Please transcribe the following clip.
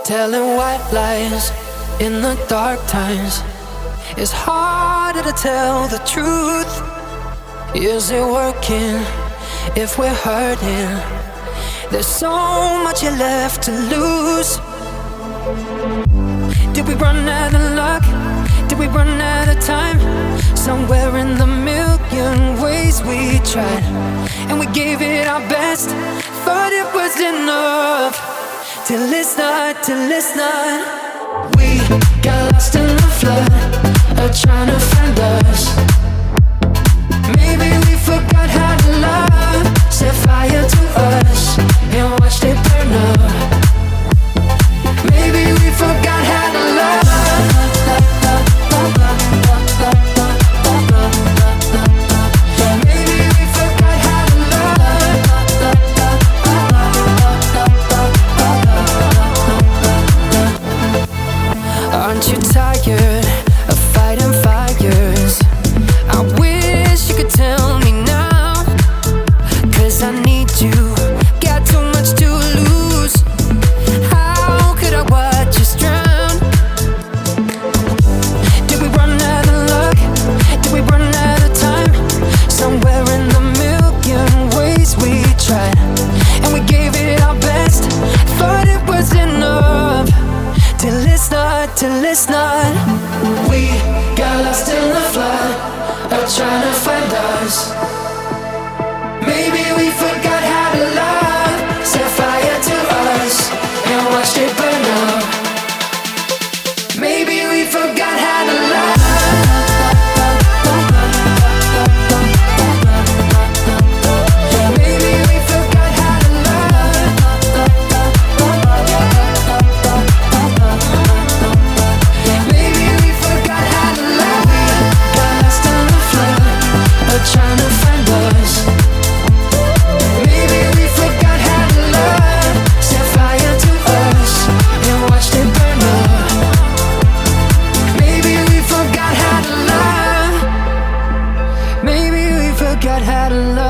Telling white lies in the dark times. It's harder to tell the truth. Is it working if we're hurting? There's so much you left to lose. Did we run out of luck? Did we run out of time? Somewhere in the million ways we tried, and we gave it our best, thought it was enough. Till it's not, till it's not. We got lost in the flood of trying to find us. Maybe we forgot how to love. Set fire to us and watched it burn up. Maybe we forgot how to love. Maybe we forgot how to love. Aren't you tired of fighting fires? I wish you could tell me now, 'cause I need you, got too much to lose. How could I watch us drown? Did we run out of luck? Did we run out of time? Somewhere in the million ways we tried, and we gave it our best, thought it was enough. Till it's not, till it's not. We got lost in the flood of trying to find us. Maybe we forgot how to love. Set fire to us and watched it burn up. Maybe we forgot how to love. Maybe we forgot how to love. Maybe we forgot how to love. We got lost in the flood of trying to find us. Maybe we forgot how to love. Set fire to us and watched it burn up. Maybe we forgot how to love. Maybe we forgot how to love.